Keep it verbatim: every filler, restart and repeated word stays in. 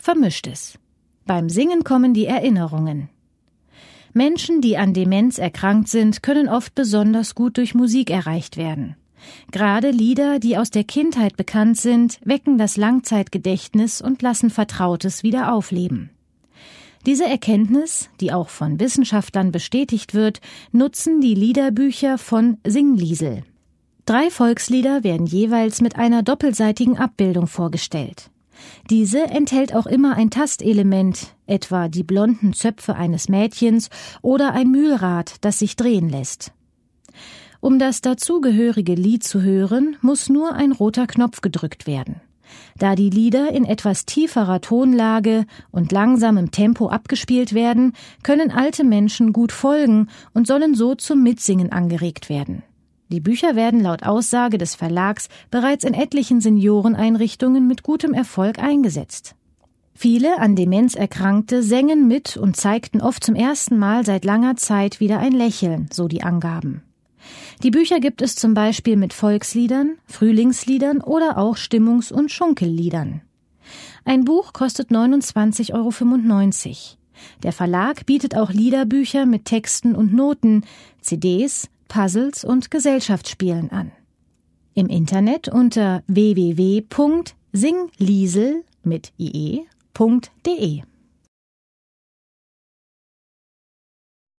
Vermischtes. Beim Singen kommen die Erinnerungen. Menschen, die an Demenz erkrankt sind, können oft besonders gut durch Musik erreicht werden. Gerade Lieder, die aus der Kindheit bekannt sind, wecken das Langzeitgedächtnis und lassen Vertrautes wieder aufleben. Diese Erkenntnis, die auch von Wissenschaftlern bestätigt wird, nutzen die Liederbücher von Singliesel. Drei Volkslieder werden jeweils mit einer doppelseitigen Abbildung vorgestellt. Diese enthält auch immer ein Tastelement, etwa die blonden Zöpfe eines Mädchens oder ein Mühlrad, das sich drehen lässt. Um das dazugehörige Lied zu hören, muss nur ein roter Knopf gedrückt werden. Da die Lieder in etwas tieferer Tonlage und langsamem Tempo abgespielt werden, können alte Menschen gut folgen und sollen so zum Mitsingen angeregt werden. Die Bücher werden laut Aussage des Verlags bereits in etlichen Senioreneinrichtungen mit gutem Erfolg eingesetzt. Viele an Demenz Erkrankte sängen mit und zeigten oft zum ersten Mal seit langer Zeit wieder ein Lächeln, so die Angaben. Die Bücher gibt es zum Beispiel mit Volksliedern, Frühlingsliedern oder auch Stimmungs- und Schunkelliedern. Ein Buch kostet neunundzwanzig Euro fünfundneunzig. Der Verlag bietet auch Liederbücher mit Texten und Noten, C Ds, Puzzles und Gesellschaftsspielen an. Im Internet unter w w w punkt singliesel mit i e punkt de.